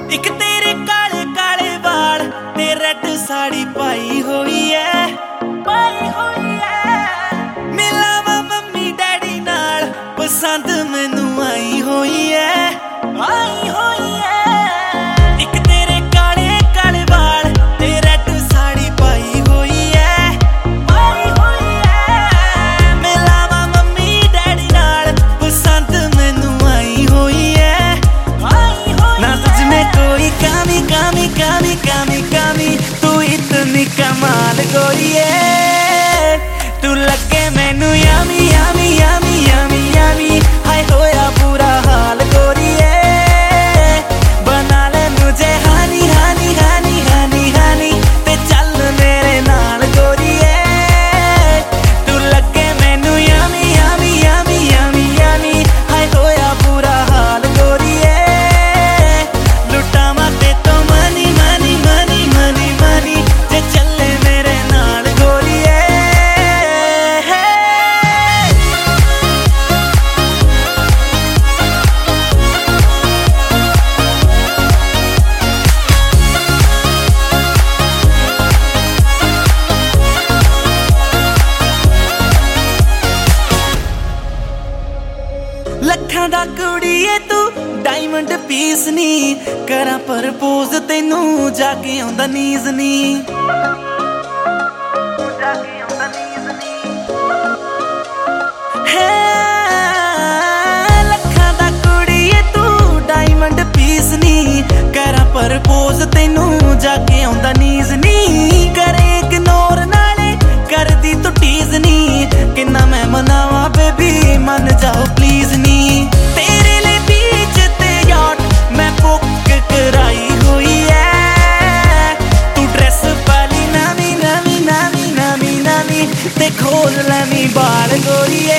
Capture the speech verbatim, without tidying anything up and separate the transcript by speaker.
Speaker 1: ਇੱਕ ਤੇਰੇ ਕਾਲੇ ਕਾਲੇ ਵਾਲ ਤੇ ਰੈਡ ਸਾੜੀ ਪਾਈ ਹੋਈ ਐ, ਪਾਈ ਹੋਈ ਐ। ਮਿਲਾਵਾਂ ਮੰਮੀ ਡੈਡੀ ਨਾਲ ਪਸੰਦ ਮੈਨੂੰ ਆਈ ਹੋਈ ਐ, ਆਈ ਹੋਈ ਐ। ਇੱਕ ਤੇਰੇ ਕਾਲੇ ਕਾਲੇ ਵਾਲ ਤੇ ਰੈਡ ਸਾੜੀ ਪਾਈ ਹੋਈ ਐ, ਪਾਈ ਹੋਈ ਐ। ਮਿਲਾਵਾਂ ਮੰਮੀ ਡੈਡੀ ਨਾਲ ਪਸੰਦ ਮੈਨੂੰ ਆਈ ਹੋਈ ਐ, ਆਈ ਹੋਈ। ना तुझ में कोई कमी कमी कमी कमी कमी, तू इतनी कमाल गोरिए, तू लगे मैनू यामी यामी यामी यामी यामी। हाय होया बुरा हाल गोरिए, बना ले मुझे हानी हानी हानी हानी हानी, ते चल मेरे नाल गोरिए, तू लगे मैनू यामी यामी यामी यामी यामी। हाय होया बुरा हाल गोरिए, लुटावा ते तो money money money money money, जे चले मेरे नाल गोरिए। ਲੱਖਾਂ ਦਾ ਕੁੜੀਏ ਤੂੰ ਡਾਇਮੰਡ ਪੀਸ ਨੀ, ਕਰਾਂ ਪ੍ਰਪੋਜ਼ ਤੈਨੂੰ ਜਾ ਕੇ ਆਉਂਦਾ ਨੀਂਦ ਨੀ, ਜਾ ਕੇ ਆਉਂਦਾ ਨੀਂਦ ਨੀ। ਹੈ ਲੱਖਾਂ ਦਾ ਕੁੜੀਏ ਤੂੰ ਡਾਇਮੰਡ ਪੀਸ ਨੀ, ਕਰਾਂ ਪ੍ਰਪੋਜ਼ ਤੈਨੂੰ ਜਾ ਕੇ ਆਉਂਦਾ ਨੀਂਦ ਨੀ। ਕਰੇ ਇਗਨੋਰ ਨਾਲੇ ਕਰਦੀ ਤੂੰ ਟੀਜ਼ ਨੀ, ਕਿੰਨਾ ਮੈਂ ਮਨਾਵਾਂ ਬੇਬੀ ਮੰਨ ਜਾਓ ਪਲੀਜ਼ ਨੀ। ਤੇਰੇ ਲਈ ਬੀਚ ਤੇ ਯਾਟ ਮੈਂ ਬੁੱਕ ਕਰਾਈ ਹੋਈ ਐ, ਤੂੰ ਡਰੈਸ ਪਾ ਲਈ ਨਵੀਂ ਨਵੀਂ ਨਵੀਂ ਨਵੀਂ ਨਵੀਂ, ਤੇ ਖੋਲ ਲੈਵੀਂ ਬਾਲ ਗੋਰੀਏ,